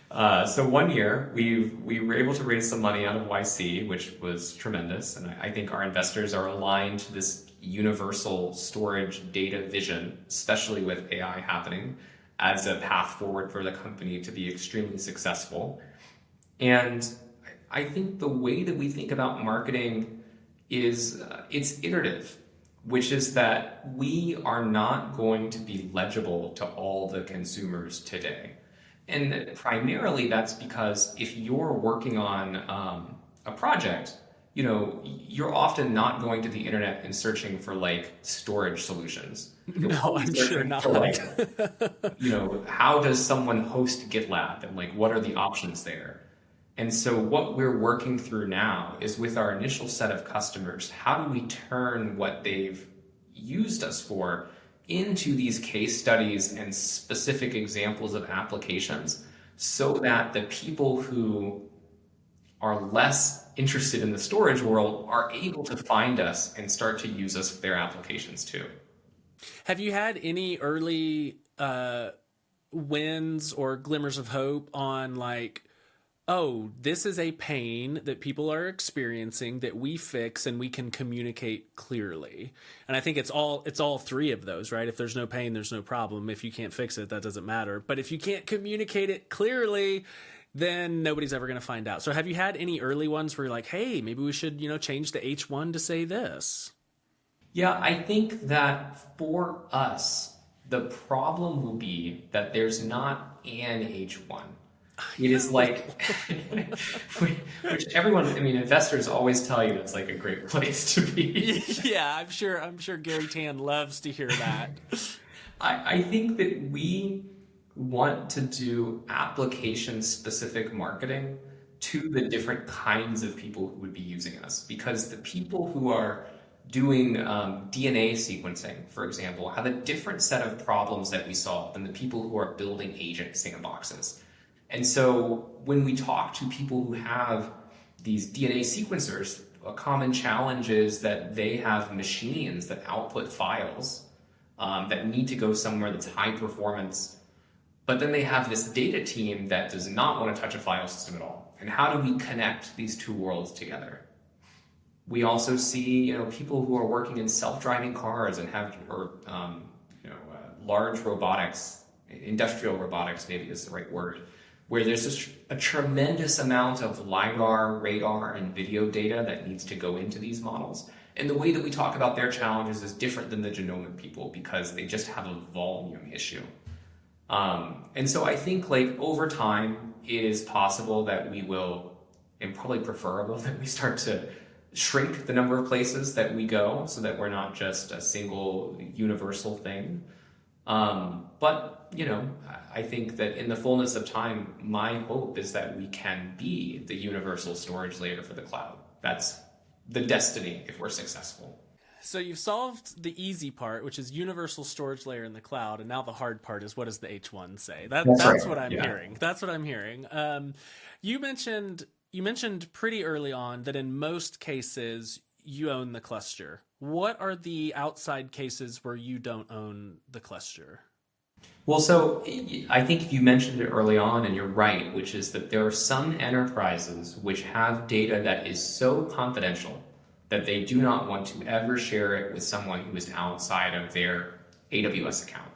[SPEAKER 2] Uh, so one year we we were able to raise some money out of Y C, which was tremendous, and I, I think our investors are aligned to this universal storage data vision, especially with A I happening, as a path forward for the company to be extremely successful. And I think the way that we think about marketing is uh, it's iterative, which is that we are not going to be legible to all the consumers today. And primarily that's because if you're working on um, a project, you know, you're often not going to the internet and searching for like storage solutions. You're
[SPEAKER 1] No, I'm sure not.
[SPEAKER 2] for, like, you know, how does someone host GitLab and like what are the options there? And so what we're working through now is with our initial set of customers, how do we turn what they've used us for into these case studies and specific examples of applications so that the people who are less interested in the storage world are able to find us and start to use us for their applications too.
[SPEAKER 1] Have you had any early uh, wins or glimmers of hope on like, oh, this is a pain that people are experiencing that we fix and we can communicate clearly? And I think it's all it's all three of those, right? If there's no pain, there's no problem. If you can't fix it, that doesn't matter. But if you can't communicate it clearly, then nobody's ever going to find out. So have you had any early ones where you're like, hey, maybe we should, you know, change the H one to say this?
[SPEAKER 2] Yeah, I think that for us, the problem will be that there's not an H one. It is like, which everyone, I mean, investors always tell you it's like a great place to be.
[SPEAKER 1] Yeah, I'm sure. I'm sure Gary Tan loves to hear that.
[SPEAKER 2] I, I think that we want to do application-specific marketing to the different kinds of people who would be using us, because the people who are doing um, D N A sequencing, for example, have a different set of problems that we solve than the people who are building agent sandboxes. And so when we talk to people who have these D N A sequencers, a common challenge is that they have machines that output files um, that need to go somewhere that's high performance, but then they have this data team that does not want to touch a file system at all. And how do we connect these two worlds together? We also see, you know, people who are working in self-driving cars and have, or um, you know, uh, large robotics, industrial robotics maybe is the right word, where there's just a tremendous amount of LiDAR, radar, and video data that needs to go into these models. And the way that we talk about their challenges is different than the genomic people because they just have a volume issue. Um, and so I think like over time, it is possible that we will, and probably preferable that we start to shrink the number of places that we go so that we're not just a single universal thing. Um, but, you know, I think that in the fullness of time, my hope is that we can be the universal storage layer for the cloud. That's the destiny if we're successful.
[SPEAKER 1] So you've solved the easy part, which is universal storage layer in the cloud, and now the hard part is what does the H one say? That, that's
[SPEAKER 2] that's right.
[SPEAKER 1] what I'm
[SPEAKER 2] yeah.
[SPEAKER 1] hearing. That's what I'm hearing. Um, you mentioned you mentioned pretty early on that in most cases you own the cluster. What are the outside cases where you don't own the cluster?
[SPEAKER 2] Well, so I think you mentioned it early on, and you're right, which is that there are some enterprises which have data that is so confidential that they do not want to ever share it with someone who is outside of their A W S account.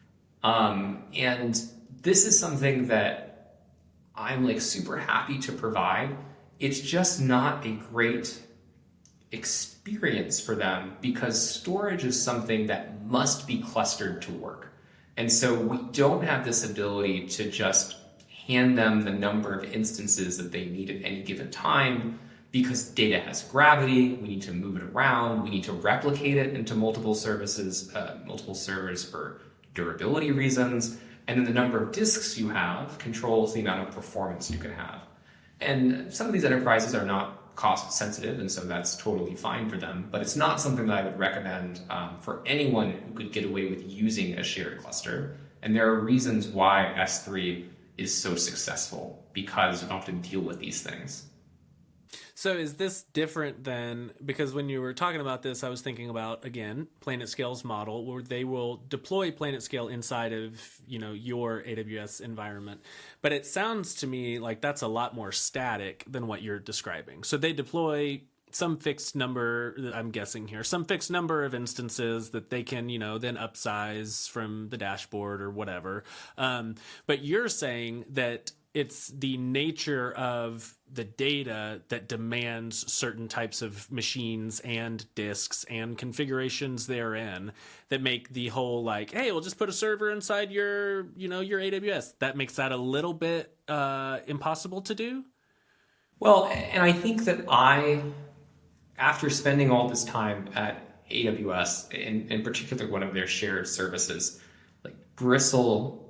[SPEAKER 2] Um, and this is something that I'm like super happy to provide. It's just not a great experience for them because storage is something that must be clustered to work. And so we don't have this ability to just hand them the number of instances that they need at any given time because data has gravity, we need to move it around, we need to replicate it into multiple services, uh, multiple servers for durability reasons, and then the number of disks you have controls the amount of performance you can have. And some of these enterprises are not cost sensitive, and so that's totally fine for them, but it's not something that I would recommend um, for anyone who could get away with using a shared cluster. And there are reasons why S three is so successful, because we don't have to deal with these things.
[SPEAKER 1] So is this different than, because when you were talking about this, I was thinking about, again, PlanetScale's model where they will deploy PlanetScale inside of, you know, your A W S environment. But it sounds to me like that's a lot more static than what you're describing. So they deploy some fixed number, I'm guessing here, some fixed number of instances that they can, you know, then upsize from the dashboard or whatever. Um, but you're saying that it's the nature of the data that demands certain types of machines and disks and configurations therein that make the whole like, hey, we'll just put a server inside your, you know, your A W S. That makes that a little bit uh, impossible to do?
[SPEAKER 2] Well, and I think that I... after spending all this time at A W S, in, in particular one of their shared services, like bristle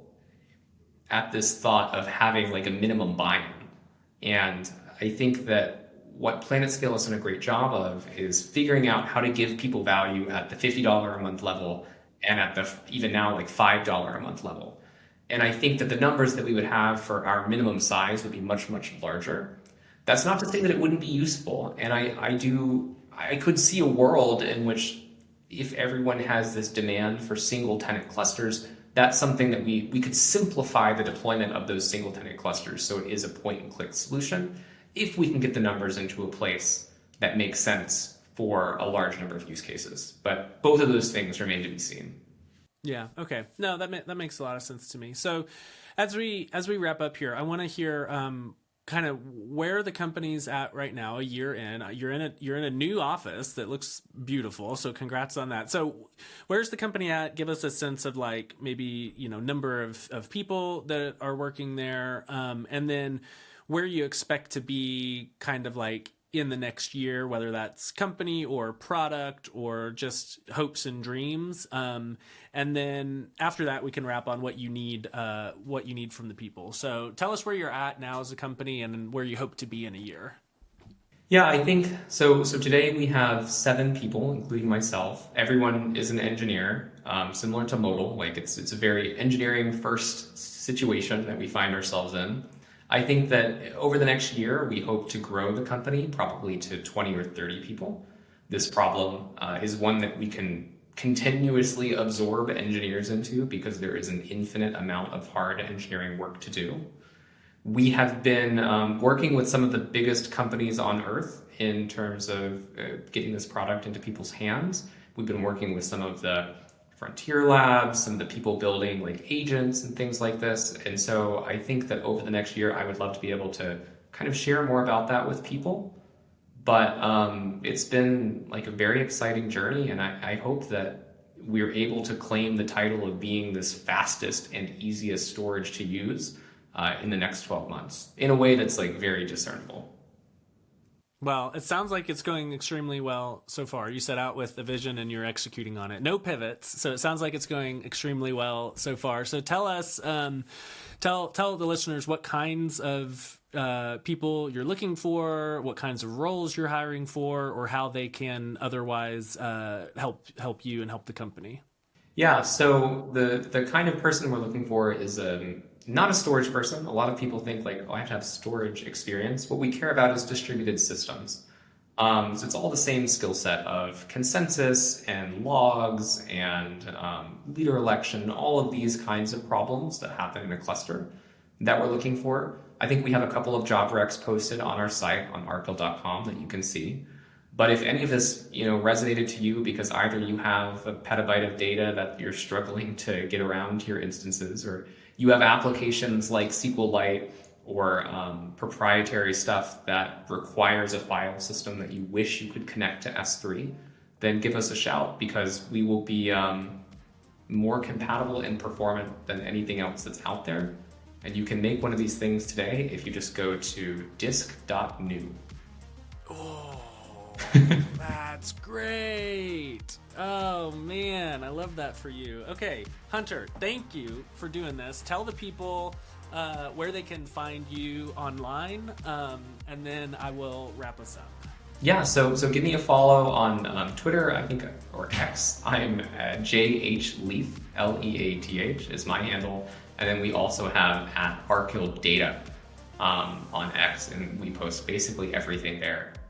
[SPEAKER 2] at this thought of having like a minimum buy-in. And I think that what PlanetScale has done a great job of is figuring out how to give people value at the fifty dollars a month level and at the even now like five dollars a month level. And I think that the numbers that we would have for our minimum size would be much, much larger. That's not to say that it wouldn't be useful. And I, I do, I could see a world in which if everyone has this demand for single tenant clusters, that's something that we, we could simplify the deployment of those single tenant clusters. So it is a point and click solution if we can get the numbers into a place that makes sense for a large number of use cases. But both of those things remain to be seen.
[SPEAKER 1] Yeah. Okay. No, that ma- that makes a lot of sense to me. So as we, as we wrap up here, I want to hear, um, kind of where the company's at right now, a year in. You're in a you're in a new office that looks beautiful, so congrats on that. So where's the company at? Give us a sense of like maybe, you know, number of, of people that are working there, um, and then where you expect to be kind of like in the next year, whether that's company or product or just hopes and dreams. Um, and then after that, we can wrap on what you need, uh, what you need from the people. So tell us where you're at now as a company and where you hope to be in a year.
[SPEAKER 2] Yeah, I think so. So today we have seven people, including myself. Everyone is an engineer, um, similar to Modal. Like it's it's a very engineering first situation that we find ourselves in. I think that over the next year, we hope to grow the company probably to twenty or thirty people. This problem uh, is one that we can continuously absorb engineers into because there is an infinite amount of hard engineering work to do. We have been um, working with some of the biggest companies on earth in terms of uh, getting this product into people's hands. We've been working with some of the frontier labs, some of the people building like agents and things like this. And so I think that over the next year, I would love to be able to kind of share more about that with people. But um, it's been like a very exciting journey. And I, I hope that we're able to claim the title of being this fastest and easiest storage to use uh, in the next twelve months in a way that's like very discernible.
[SPEAKER 1] Well, it sounds like it's going extremely well so far. You set out with a vision and you're executing on it. No pivots. So it sounds like it's going extremely well so far. So tell us, um, tell tell the listeners what kinds of uh, people you're looking for, what kinds of roles you're hiring for, or how they can otherwise uh, help help you and help the company.
[SPEAKER 2] Yeah, so the, the kind of person we're looking for is um, not a storage person. A lot of people think like, oh, I have to have storage experience. What we care about is distributed systems. Um, so it's all the same skill set of consensus and logs and um, leader election, all of these kinds of problems that happen in a cluster that we're looking for. I think we have a couple of job recs posted on our site on arcbill dot com that you can see. But if any of this, you know, resonated to you because either you have a petabyte of data that you're struggling to get around to your instances, or you have applications like SQLite or um, proprietary stuff that requires a file system that you wish you could connect to S three, then give us a shout because we will be um, more compatible and performant than anything else that's out there. And you can make one of these things today if you just go to disk dot new.
[SPEAKER 1] Oh. That's great. Oh man, I love that for you. Okay, Hunter, thank you for doing this. Tell the people uh, where they can find you online, um, and then I will wrap us up.
[SPEAKER 2] Yeah, so so give me a follow on um, Twitter, I think, or X. I'm uh, J H Leath, L E A T H is my handle. And then we also have at Arcbill Data um, on X, and we post basically everything there.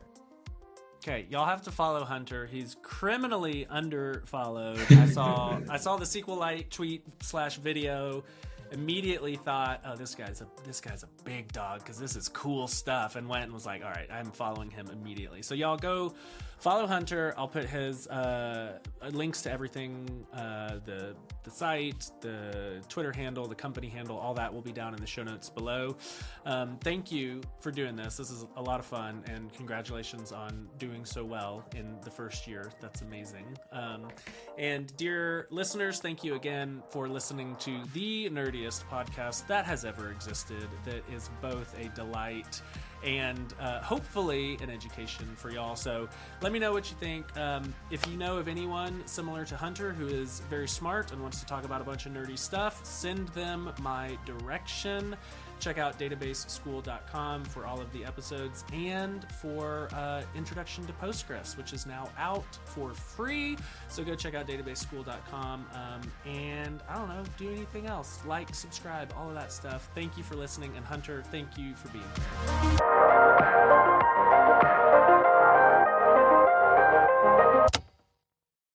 [SPEAKER 1] Okay, y'all have to follow Hunter. He's criminally under followed. I saw I saw the SQLite tweet slash video. Immediately thought, oh, this guy's a this guy's a big dog because this is cool stuff, and went and was like, all right, I'm following him immediately. So y'all go follow Hunter. I'll put his uh, links to everything, uh, the the site, the Twitter handle, the company handle, all that will be down in the show notes below. Um, thank you for doing this. This is a lot of fun, and congratulations on doing so well in the first year. That's amazing. Um, and dear listeners, thank you again for listening to the nerdiest podcast that has ever existed, that is both a delight and uh, hopefully an education for y'all. So let me know what you think. Um, if you know of anyone similar to Hunter who is very smart and wants to talk about a bunch of nerdy stuff, send them my direction. Check out database school dot com for all of the episodes and for uh, Introduction to Postgres, which is now out for free. So go check out database school dot com um, and I don't know, do anything else. Like, subscribe, all of that stuff. Thank you for listening. And Hunter, thank you for being here.